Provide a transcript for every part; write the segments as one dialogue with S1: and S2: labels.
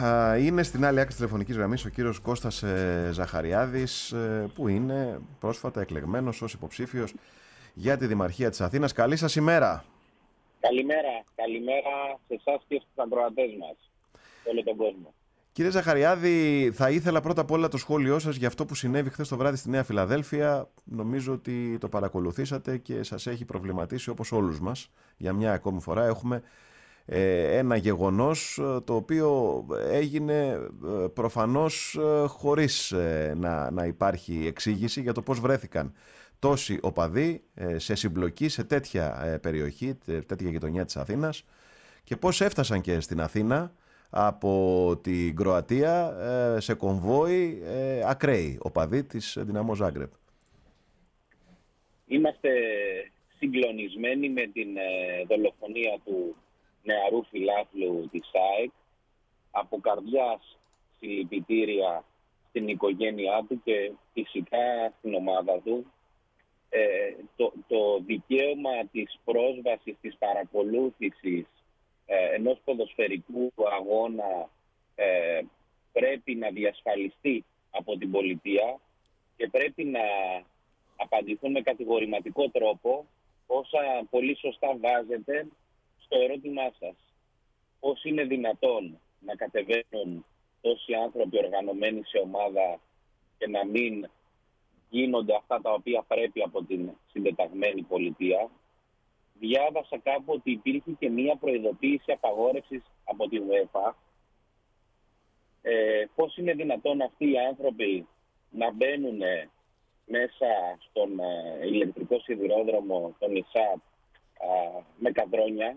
S1: Είναι στην άλλη άκρη της τηλεφωνικής γραμμής ο κύριος Κώστας Ζαχαριάδης, που είναι πρόσφατα εκλεγμένος ως υποψήφιος για τη Δημαρχία της Αθήνας. Καλή σας ημέρα.
S2: Καλημέρα σε εσάς και στους ακροατές μας, σε όλο τον κόσμο.
S1: Κύριε Ζαχαριάδη, θα ήθελα πρώτα απ' όλα το σχόλιο σας για αυτό που συνέβη χθες το βράδυ στη Νέα Φιλαδέλφια. Νομίζω ότι το παρακολουθήσατε και σας έχει προβληματίσει όπως όλους μας. Για μια ακόμη φορά έχουμε ένα γεγονός το οποίο έγινε προφανώς χωρίς να υπάρχει εξήγηση για το πώς βρέθηκαν τόσοι οπαδοί σε συμπλοκή σε τέτοια περιοχή, τέτοια γειτονιά της Αθήνας, και πώς έφτασαν και στην Αθήνα από την Κροατία σε κομβόι ακραίοι οπαδοί της Δυναμό Ζάγκρεπ.
S2: Είμαστε συγκλονισμένοι με την δολοφονία του νεαρού φιλάθλου της ΑΕΚ. Από καρδιάς συλληπιτήρια στην οικογένειά του και φυσικά στην ομάδα του. Το δικαίωμα της πρόσβασης, της παρακολούθησης ενός ποδοσφαιρικού αγώνα πρέπει να διασφαλιστεί από την πολιτεία και πρέπει να απαντηθούν με κατηγορηματικό τρόπο όσα πολύ σωστά βάζετε στο ερώτημά σας. Πώς είναι δυνατόν να κατεβαίνουν τόσοι άνθρωποι οργανωμένοι σε ομάδα και να μην γίνονται αυτά τα οποία πρέπει από την συντεταγμένη πολιτεία? Διάβασα κάπου ότι υπήρχε και μία προειδοποίηση απαγόρευσης από τη UEFA. Πώς είναι δυνατόν αυτοί οι άνθρωποι να μπαίνουν μέσα στον ηλεκτρικό σιδηρόδρομο, τον ΙΣΑΠ, με καδρόνια,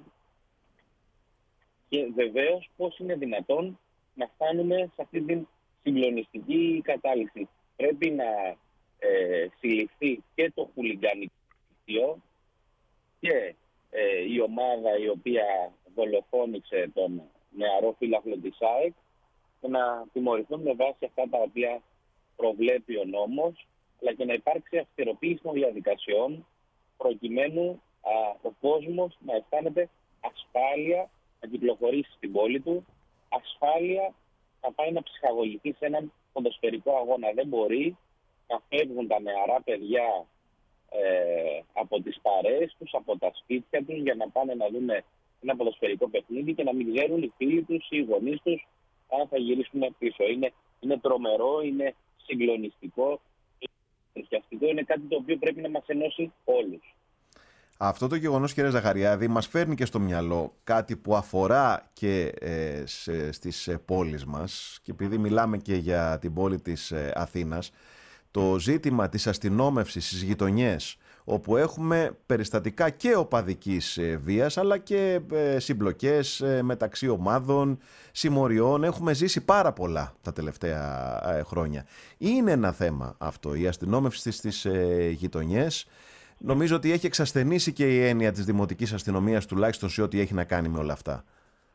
S2: και βεβαίως πώς είναι δυνατόν να φτάνουμε σε αυτή την συγκλονιστική κατάληξη? Πρέπει να συλληφθεί και το χουλιγκανικό στοιχείο και η ομάδα η οποία δολοφόνησε τον νεαρό φίλαθλο της ΑΕΚ, και να τιμωρηθούν με βάση αυτά τα οποία προβλέπει ο νόμος, αλλά και να υπάρξει αυστηροποίηση των διαδικασιών προκειμένου ο κόσμος να αισθάνεται ασφάλεια να κυκλοφορήσει στην πόλη του, ασφάλεια να πάει να ψυχαγωγηθεί σε έναν ποδοσφαιρικό αγώνα. Δεν μπορεί να φεύγουν τα νεαρά παιδιά από τις παρέες τους, από τα σπίτια τους, για να πάνε να δουν ένα ποδοσφαιρικό παιχνίδι και να μην ξέρουν οι φίλοι τους, οι γονείς τους, αν θα γυρίσουν πίσω. Είναι τρομερό, είναι συγκλονιστικό, είναι κάτι το οποίο πρέπει να μας ενώσει όλους.
S1: Αυτό το γεγονός, κύριε Ζαχαριάδη, μας φέρνει και στο μυαλό κάτι που αφορά και στις πόλεις μας, και επειδή μιλάμε και για την πόλη της Αθήνας, το ζήτημα της αστυνόμευσης στις γειτονιές, όπου έχουμε περιστατικά και οπαδικής βίας, αλλά και συμπλοκές μεταξύ ομάδων, συμμοριών. Έχουμε ζήσει πάρα πολλά τα τελευταία χρόνια. Είναι ένα θέμα αυτό, η αστυνόμευση στις γειτονιές. Νομίζω ότι έχει εξασθενήσει και η έννοια της δημοτικής αστυνομίας, τουλάχιστον σε ό,τι έχει να κάνει με όλα αυτά.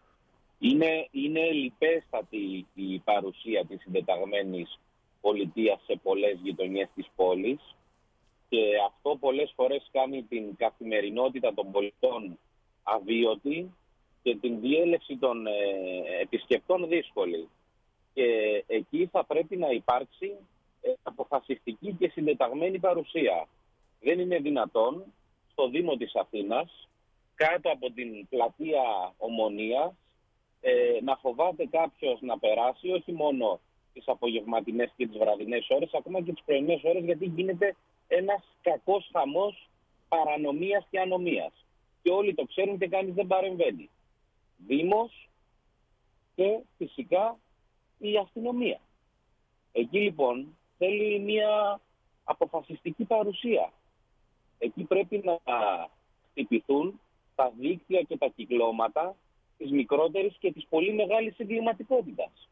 S2: Είναι λιπέστατη η παρουσία της συντεταγμένης πολιτείας σε πολλές γειτονιές της πόλης, και αυτό πολλές φορές κάνει την καθημερινότητα των πολιτών αβίωτη και την διέλευση των επισκεπτών δύσκολη. Και εκεί θα πρέπει να υπάρξει αποφασιστική και συντεταγμένη παρουσία. Δεν είναι δυνατόν στο Δήμο της Αθήνας, κάτω από την πλατεία Ομονίας, να φοβάται κάποιος να περάσει, όχι μόνο τις απογευματινές και τις βραδινές ώρες, ακόμα και τις πρωινές ώρες, γιατί γίνεται ένας κακός χαμός παρανομίας και ανομίας. Και όλοι το ξέρουν και κανείς δεν παρεμβαίνει. Δήμος και φυσικά η αστυνομία. Εκεί λοιπόν θέλει μια αποφασιστική παρουσία. Εκεί πρέπει να χτυπηθούν τα δίκτυα και τα κυκλώματα της μικρότερης και της πολύ μεγάλης εγκληματικότητας.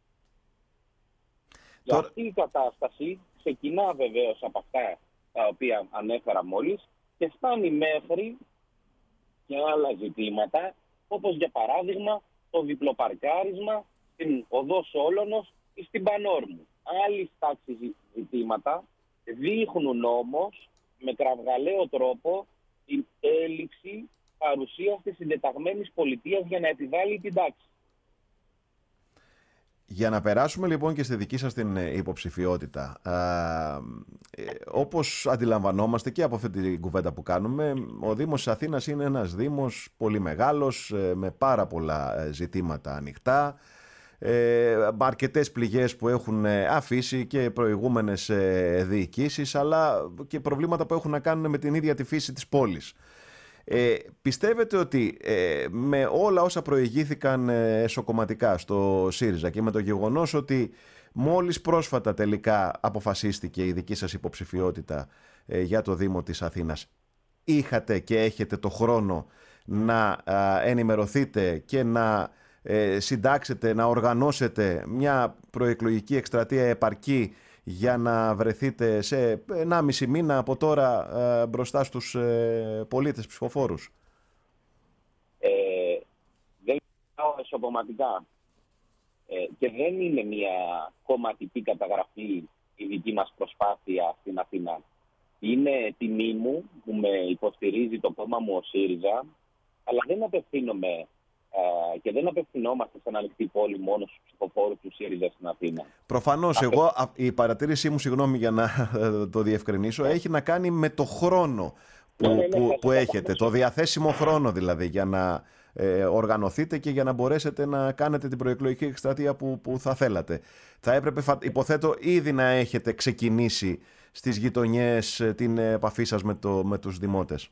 S1: Τώρα...
S2: Αυτή η κατάσταση ξεκινά βεβαίως από αυτά τα οποία ανέφερα μόλις και φτάνει μέχρι και άλλα ζητήματα, όπως για παράδειγμα το διπλοπαρκάρισμα στην οδό Σόλωνος ή στην Πανόρμου. Άλλη τάξη ζητήματα δείχνουν όμως με κραυγαλαίο τρόπο την έλλειψη παρουσίας της συντεταγμένης πολιτείας για να επιβάλλει την τάξη.
S1: Για να περάσουμε λοιπόν και στη δική σας την υποψηφιότητα, όπως αντιλαμβανόμαστε και από αυτή την κουβέντα που κάνουμε, ο Δήμος της Αθήνας είναι ένας δήμος πολύ μεγάλος, με πάρα πολλά ζητήματα ανοιχτά, αρκετές πληγές που έχουν αφήσει και προηγούμενες διοικήσεις, αλλά και προβλήματα που έχουν να κάνουν με την ίδια τη φύση της πόλης. Πιστεύετε ότι με όλα όσα προηγήθηκαν εσωκομματικά στο ΣΥΡΙΖΑ και με το γεγονός ότι μόλις πρόσφατα τελικά αποφασίστηκε η δική σας υποψηφιότητα για το Δήμο της Αθήνας, είχατε και έχετε το χρόνο να ενημερωθείτε και να συντάξετε, να οργανώσετε μια προεκλογική εκστρατεία επαρκή για να βρεθείτε σε 1,5 μήνα από τώρα μπροστά στους πολίτες ψηφοφόρους?
S2: Δεν μιλάω εσωκομματικά και δεν είναι μια κομματική καταγραφή η δική μας προσπάθεια στην Αθήνα. Είναι τιμή μου που με υποστηρίζει το κόμμα μου ο ΣΥΡΙΖΑ, αλλά δεν απευθύνομαι και δεν απευθυνόμαστε σαν ανοιχτή πόλη μόνο στους ψηφοφόρους του ΣΥΡΙΖΑ στην Αθήνα.
S1: Προφανώς, η παρατήρησή μου, συγγνώμη για να το διευκρινίσω, έχει να κάνει με το χρόνο που έχετε, το διαθέσιμο χρόνο δηλαδή, για να οργανωθείτε και για να μπορέσετε να κάνετε την προεκλογική εκστρατεία που θα θέλατε. Θα έπρεπε, υποθέτω, ήδη να έχετε ξεκινήσει στις γειτονιές την επαφή σας με τους δημότες.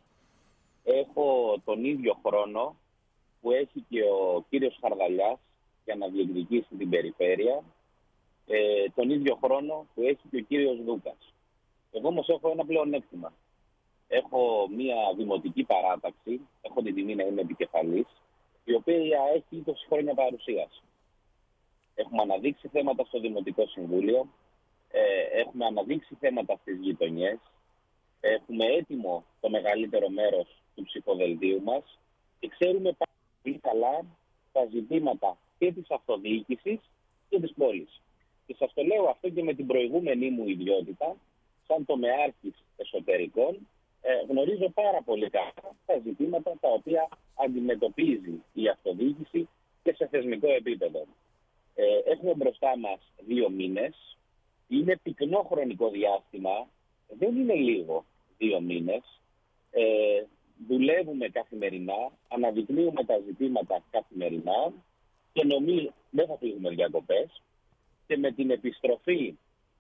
S2: Έχω τον ίδιο χρόνο που έχει και ο κύριος Χαρδαλιάς για να διεκδικήσει την περιφέρεια, τον ίδιο χρόνο που έχει και ο κύριος Δούκας. Εγώ όμως έχω ένα πλεονέκτημα. Έχω μια δημοτική παράταξη, έχω την τιμή να είμαι επικεφαλής, η οποία έχει 20 χρόνια παρουσίας. Έχουμε αναδείξει θέματα στο Δημοτικό Συμβούλιο, έχουμε αναδείξει θέματα στις γειτονιές, έχουμε έτοιμο το μεγαλύτερο μέρος του ψηφοδελτίου μας και ξέρουμε πολύ καλά τα ζητήματα και της αυτοδιοίκησης και της πόλης. Και σας το λέω αυτό και με την προηγούμενη μου ιδιότητα, σαν τομεάρχης εσωτερικών, γνωρίζω πάρα πολύ καλά τα ζητήματα τα οποία αντιμετωπίζει η αυτοδιοίκηση και σε θεσμικό επίπεδο. Έχουμε μπροστά μας 2 μήνες. Είναι πυκνό χρονικό διάστημα. Δεν είναι λίγο 2 μήνες. Δουλεύουμε καθημερινά, αναδεικνύουμε τα ζητήματα καθημερινά και νομίζω δεν θα φύγουμε διακοπές. Και με την επιστροφή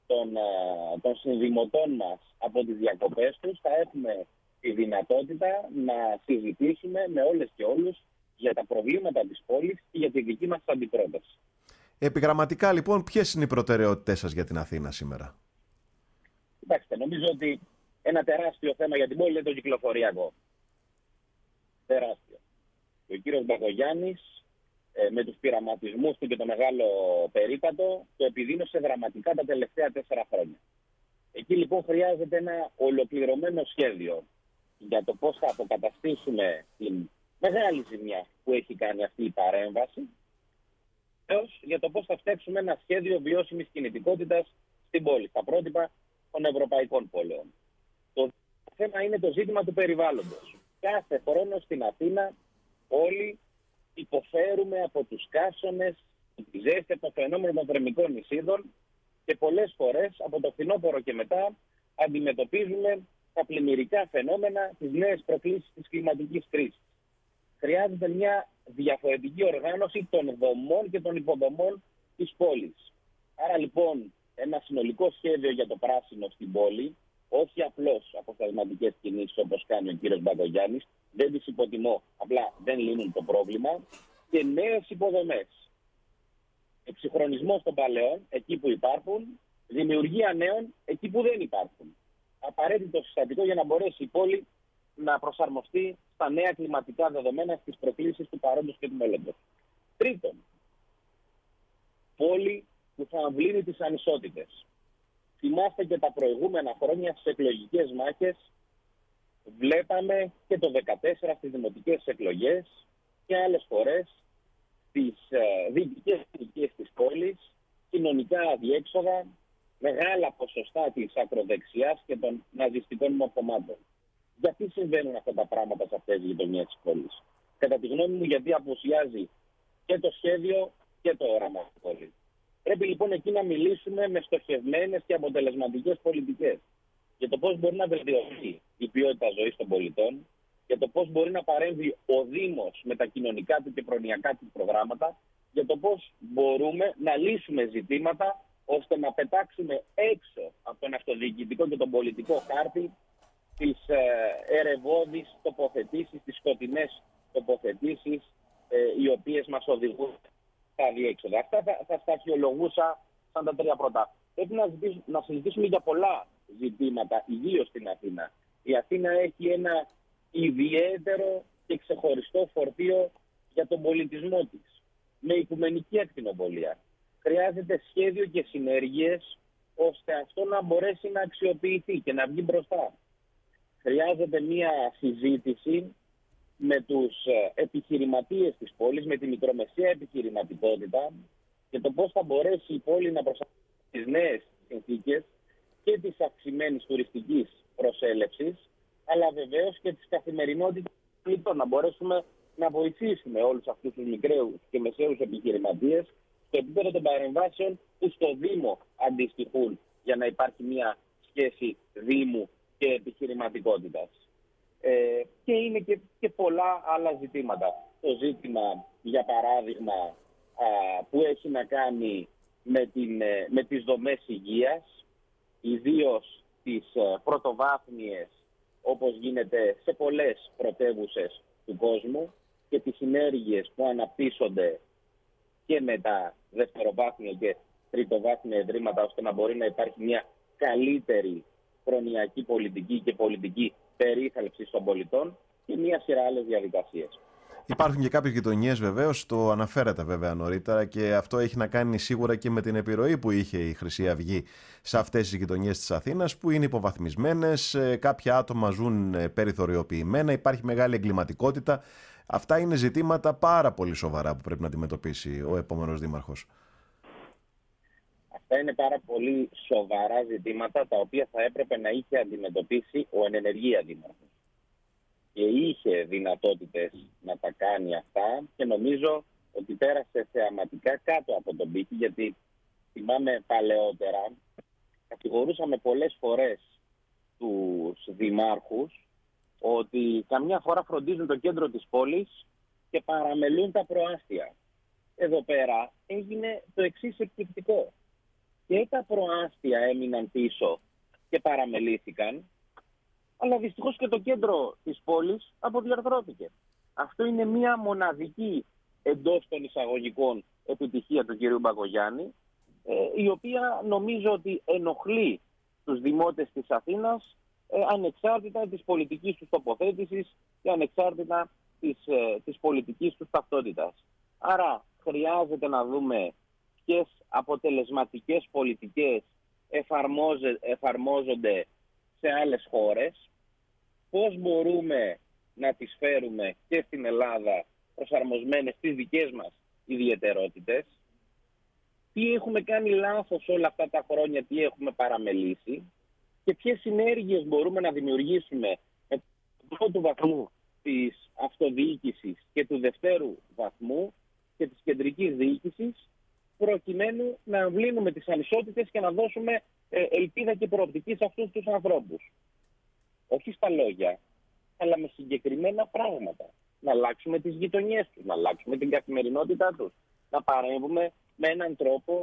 S2: των συνδημοτών μας από τις διακοπές τους θα έχουμε τη δυνατότητα να συζητήσουμε με όλες και όλους για τα προβλήματα της πόλης και για τη δική μας αντιπρόταση.
S1: Επιγραμματικά λοιπόν, ποιες είναι οι προτεραιότητες σας για την Αθήνα σήμερα?
S2: Κοιτάξτε, νομίζω ότι ένα τεράστιο θέμα για την πόλη είναι το κυκλοφοριακό. Τεράστιο. Και ο κύριος Μπακογιάννης με τους πειραματισμούς του και το μεγάλο περίπατο το επιδίνωσε δραματικά τα τελευταία 4 χρόνια. Εκεί λοιπόν χρειάζεται ένα ολοκληρωμένο σχέδιο για το πώς θα αποκαταστήσουμε την μεγάλη ζημιά που έχει κάνει αυτή η παρέμβαση, έως για το πώς θα φτιάξουμε ένα σχέδιο βιώσιμης κινητικότητας στην πόλη, στα πρότυπα των ευρωπαϊκών πόλεων. Το θέμα είναι το ζήτημα του περιβάλλοντος. Κάθε χρόνο στην Αθήνα όλοι υποφέρουμε από τους καύσονες, τη ζέστη, από το φαινόμενο των θερμικών νησίδων και πολλές φορές από το φθινόπωρο και μετά αντιμετωπίζουμε τα πλημμυρικά φαινόμενα, τις νέες προκλήσεις της κλιματικής κρίσης. Χρειάζεται μια διαφορετική οργάνωση των δομών και των υποδομών της πόλης. Άρα λοιπόν ένα συνολικό σχέδιο για το πράσινο στην πόλη, όχι απλώς αποτελεσματικές κινήσεις όπως κάνει ο κύριος Μπακογιάννης, δεν τις υποτιμώ, απλά δεν λύνουν το πρόβλημα, και νέες υποδομές. Εξυγχρονισμός των παλαιών, εκεί που υπάρχουν, δημιουργία νέων, εκεί που δεν υπάρχουν. Απαραίτητο συστατικό για να μπορέσει η πόλη να προσαρμοστεί στα νέα κλιματικά δεδομένα, στις προκλήσεις του παρόντος και του μέλλοντος. Τρίτον, πόλη που θα αμβλύνει τις ανισότητες. Θυμάστε και τα προηγούμενα χρόνια στις εκλογικές μάχες, βλέπαμε και το 2014 στις δημοτικές εκλογές και άλλες φορές στις δυτικές περιοχές της πόλης, κοινωνικά αδιέξοδα, μεγάλα ποσοστά της ακροδεξιάς και των ναζιστικών μορφωμάτων. Γιατί συμβαίνουν αυτά τα πράγματα σε αυτές τις γειτονιές της πόλης? Κατά τη γνώμη μου, γιατί απουσιάζει και το σχέδιο και το όραμα της πόλης. Πρέπει λοιπόν εκεί να μιλήσουμε με στοχευμένες και αποτελεσματικές πολιτικές για το πώς μπορεί να βελτιωθεί η ποιότητα ζωής των πολιτών, για το πώς μπορεί να παρέμβει ο Δήμος με τα κοινωνικά του και προνοιακά του προγράμματα, για το πώς μπορούμε να λύσουμε ζητήματα ώστε να πετάξουμε έξω από τον αυτοδιοικητικό και τον πολιτικό χάρτη τις ερευώδεις τοποθετήσεις, τις σκοτεινές τοποθετήσεις οι οποίες μας οδηγούν στα διέξοδα. Αυτά θα στα αρχαιολογούσα σαν τα τρία πρώτα. Πρέπει να συζητήσουμε για πολλά ζητήματα, ιδίως στην Αθήνα. Η Αθήνα έχει ένα ιδιαίτερο και ξεχωριστό φορτίο για τον πολιτισμό της, με οικουμενική ακτινοβολία. Χρειάζεται σχέδιο και συνέργειες ώστε αυτό να μπορέσει να αξιοποιηθεί και να βγει μπροστά. Χρειάζεται μια συζήτηση με τους επιχειρηματίες της πόλης, με τη μικρομεσαία επιχειρηματικότητα και το πώς θα μπορέσει η πόλη να προσαρμοστεί στις νέες συνθήκες και της αυξημένης τουριστικής προσέλευσης, αλλά βεβαίως και της καθημερινότητας των πολιτών. Να μπορέσουμε να βοηθήσουμε όλους αυτούς τους μικραίους και μεσαίους επιχειρηματίες στο επίπεδο των παρεμβάσεων που στο Δήμο αντιστοιχούν για να υπάρχει μια σχέση Δήμου και επιχειρηματικότητας. Και είναι και πολλά άλλα ζητήματα. Το ζήτημα, για παράδειγμα, που έχει να κάνει με τις δομές υγείας, ιδίως τις πρωτοβάθμιες, όπως γίνεται σε πολλές πρωτεύουσες του κόσμου, και τις συνέργειες που αναπτύσσονται και με τα δευτεροβάθμια και τριτοβάθμια ιδρύματα, ώστε να μπορεί να υπάρχει μια καλύτερη προνοιακή πολιτική και πολιτική περίθαλψη των πολιτών και μια σειρά άλλες διαδικασίες.
S1: Υπάρχουν και κάποιες γειτονιές βεβαίως, το αναφέρατε βέβαια νωρίτερα, και αυτό έχει να κάνει σίγουρα και με την επιρροή που είχε η Χρυσή Αυγή σε αυτές τις γειτονιές της Αθήνας, που είναι υποβαθμισμένες, κάποια άτομα ζουν περιθωριοποιημένα, υπάρχει μεγάλη εγκληματικότητα. Αυτά είναι ζητήματα πάρα πολύ σοβαρά που πρέπει να αντιμετωπίσει ο επόμενος δήμαρχος.
S2: Αυτά είναι πάρα πολύ σοβαρά ζητήματα τα οποία θα έπρεπε να είχε αντιμετωπίσει ο εν ενεργεία δήμαρχος. Και είχε δυνατότητες να τα κάνει αυτά και νομίζω ότι πέρασε θεαματικά κάτω από τον πύχη, γιατί θυμάμαι παλαιότερα κατηγορούσαμε πολλές φορές τους δημάρχους ότι καμιά φορά φροντίζουν το κέντρο της πόλης και παραμελούν τα προάστια. Εδώ πέρα έγινε το εξής εκπληκτικό. Και τα προάστια έμειναν πίσω και παραμελήθηκαν, αλλά δυστυχώς και το κέντρο της πόλης αποδιαρθρώθηκε. Αυτό είναι μια μοναδική εντός των εισαγωγικών επιτυχία του κ. Μπακογιάννη, η οποία νομίζω ότι ενοχλεί τους δημότες της Αθήνας ανεξάρτητα της πολιτικής τους τοποθέτησης και ανεξάρτητα της πολιτικής τους ταυτότητας. Άρα χρειάζεται να δούμε ποιες αποτελεσματικές πολιτικές εφαρμόζονται σε άλλες χώρες, πώς μπορούμε να τις φέρουμε και στην Ελλάδα προσαρμοσμένες στις δικές μας ιδιαιτερότητες, τι έχουμε κάνει λάθος όλα αυτά τα χρόνια, τι έχουμε παραμελήσει και ποιες συνέργειες μπορούμε να δημιουργήσουμε με το πρώτο βαθμού της αυτοδιοίκησης και του δευτέρου βαθμού και της κεντρικής διοίκησης, προκειμένου να αμβλύνουμε τις ανισότητες και να δώσουμε ελπίδα και προοπτική σε αυτούς τους ανθρώπους. Όχι στα λόγια, αλλά με συγκεκριμένα πράγματα. Να αλλάξουμε τις γειτονιές τους, να αλλάξουμε την καθημερινότητά τους, να παρέμβουμε με έναν τρόπο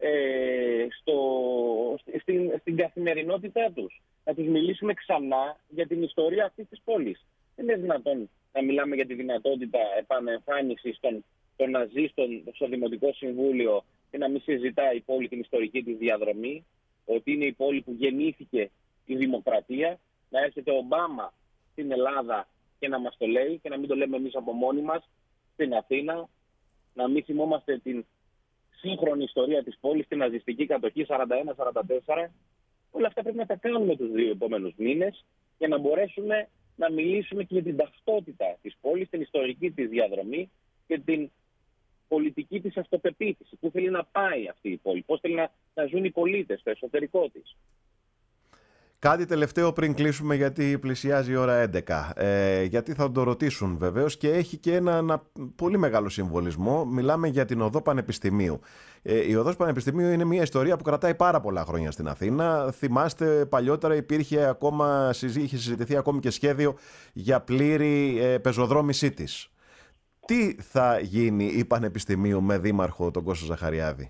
S2: στην καθημερινότητά τους. Να τους μιλήσουμε ξανά για την ιστορία αυτής της πόλης. Δεν είναι δυνατόν να μιλάμε για τη δυνατότητα επανεμφάνισης των ναζίστων στο Δημοτικό Συμβούλιο και να μην συζητάει η πόλη την ιστορική της διαδρομή, ότι είναι η πόλη που γεννήθηκε η δημοκρατία, να έρχεται ο Ομπάμα στην Ελλάδα και να μας το λέει και να μην το λέμε εμείς από μόνοι μας στην Αθήνα, να μην θυμόμαστε την σύγχρονη ιστορία της πόλης, την ναζιστική κατοχή 41-44. Όλα αυτά πρέπει να τα κάνουμε τους 2 επόμενους μήνες για να μπορέσουμε να μιλήσουμε και για την ταυτότητα της πόλης, την ιστορική της διαδρομή και την πολιτική της αυτοπεποίθηση. Πού θέλει να πάει αυτή η πόλη, πώς θέλει να ζουν οι πολίτες στο εσωτερικό της.
S1: Κάτι τελευταίο πριν κλείσουμε, γιατί πλησιάζει η ώρα 11. Γιατί θα το ρωτήσουν βεβαίως και έχει και ένα πολύ μεγάλο συμβολισμό. Μιλάμε για την Οδό Πανεπιστημίου. Η Οδός Πανεπιστημίου είναι μια ιστορία που κρατάει πάρα πολλά χρόνια στην Αθήνα. Θυμάστε, παλιότερα είχε συζητηθεί ακόμη και σχέδιο για πλήρη πεζοδρόμησή της. Τι θα γίνει η Πανεπιστημίου με δήμαρχο τον Κώστα Ζαχαριάδη?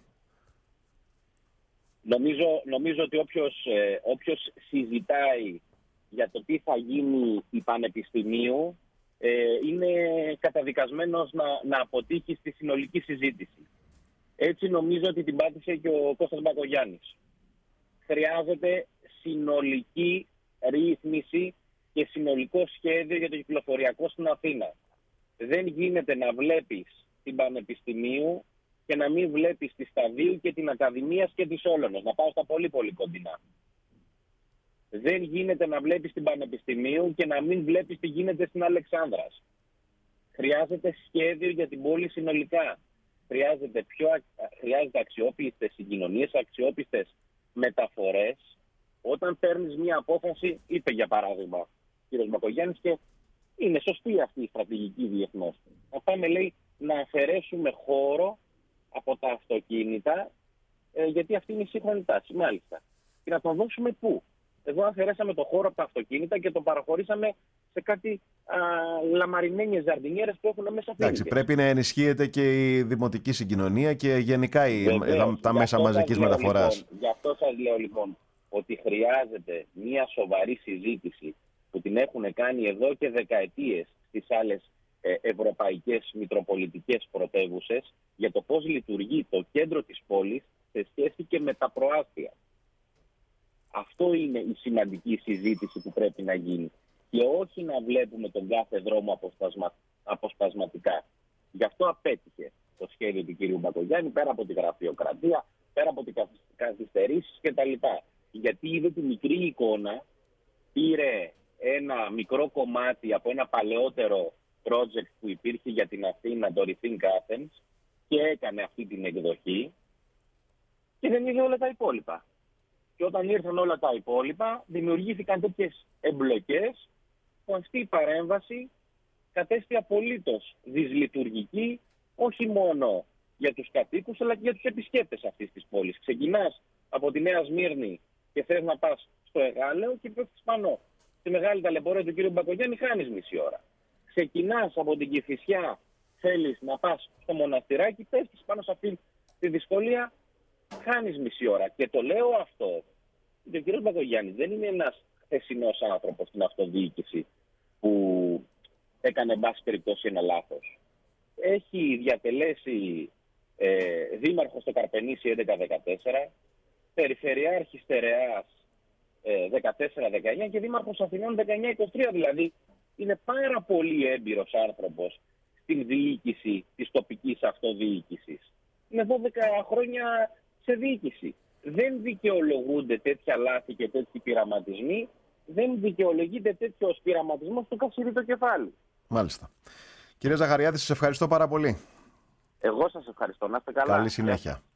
S2: Νομίζω ότι όποιος συζητάει για το τι θα γίνει η Πανεπιστημίου είναι καταδικασμένος να αποτύχει στη συνολική συζήτηση. Έτσι νομίζω ότι την πάτησε και ο Κώστας Μπακογιάννης. Χρειάζεται συνολική ρύθμιση και συνολικό σχέδιο για το κυκλοφοριακό στην Αθήνα. Δεν γίνεται να βλέπεις την Πανεπιστημίου και να μην βλέπεις τη Σταδίου και την Ακαδημίας και τη Όλωνος. Να πάω στα πολύ πολύ κοντινά. Δεν γίνεται να βλέπεις την Πανεπιστημίου και να μην βλέπεις τι γίνεται στην Αλεξάνδρας. Χρειάζεται σχέδιο για την πόλη συνολικά. Χρειάζεται αξιόπιστες συγκοινωνίες, αξιόπιστες μεταφορές. Όταν παίρνεις μια απόφαση, είπε για παράδειγμα ο κ. Μπακογιάννης, και είναι σωστή αυτή η στρατηγική διεθνώς. Να πάμε, λέει, να αφαιρέσουμε χώρο από τα αυτοκίνητα, γιατί αυτή είναι η σύγχρονη τάση, μάλιστα. Και να τον δώσουμε πού? Εδώ αφαιρέσαμε το χώρο από τα αυτοκίνητα και το παραχωρήσαμε σε κάτι λαμαρινένιες ζαρντινιέρες που έχουν μέσα φύλλες.
S1: Εντάξει, πρέπει να ενισχύεται και η δημοτική συγκοινωνία και γενικά τα μέσα μαζικής μεταφοράς.
S2: Λοιπόν, γι' αυτό σας λέω λοιπόν ότι χρειάζεται μια σοβαρή συζήτηση που την έχουν κάνει εδώ και δεκαετίες στις άλλες ευρωπαϊκές μητροπολιτικές πρωτεύουσες για το πώς λειτουργεί το κέντρο της πόλης σε σχέση και με τα προάστια. Αυτό είναι η σημαντική συζήτηση που πρέπει να γίνει. Και όχι να βλέπουμε τον κάθε δρόμο αποσπασματικά. Γι' αυτό απέτυχε το σχέδιο του κ. Μπακογιάννη, πέρα από τη γραφειοκρατία, πέρα από τις καθυστερήσεις κτλ. Γιατί είδε τη μικρή εικόνα, πήρε ένα μικρό κομμάτι από ένα παλαιότερο project που υπήρχε για την Αθήνα, το Rethink Athens, και έκανε αυτή την εκδοχή και δεν είδε όλα τα υπόλοιπα. Και όταν ήρθαν όλα τα υπόλοιπα, δημιουργήθηκαν τέτοιες εμπλοκές που αυτή η παρέμβαση κατέστη απολύτως δυσλειτουργική, όχι μόνο για τους κατοίκους, αλλά και για τους επισκέπτες αυτής της πόλης. Ξεκινάς από τη Νέα Σμύρνη και θες να πας στο Εγάλεο και πέφτεις πάνω στη μεγάλη ταλαιπωρία του κ. Μπακογιάννη, χάνεις μισή ώρα. Ξεκινάς από την Κηφισιά, θέλεις να πας στο Μοναστηράκι, πέφτεις πάνω σε αυτή τη δυσκολία, χάνεις μισή ώρα. Και το λέω αυτό, γιατί ο κ. Μπακογιάννης δεν είναι ένας χθεσινός άνθρωπος στην αυτοδιοίκηση που έκανε, εν πάση περιπτώσει, ένα λάθος. Έχει διατελέσει δήμαρχος στο Καρπενήσι 11-14, περιφερειάρχης Στερεάς 14-19 και δήμαρχος Αθηνών 19-23. Δηλαδή είναι πάρα πολύ έμπειρος άνθρωπος στην διοίκηση της τοπικής αυτοδιοίκησης. Είναι 12 χρόνια σε διοίκηση. Δεν δικαιολογούνται τέτοια λάθη και τέτοιοι πειραματισμοί. Δεν δικαιολογείται τέτοιο πειραματισμό στο καψίρι το κεφάλι.
S1: Μάλιστα. Κύριε Ζαχαριάδη, σας ευχαριστώ πάρα πολύ.
S2: Εγώ σας ευχαριστώ. Να είστε καλά.
S1: Καλή συνέχεια.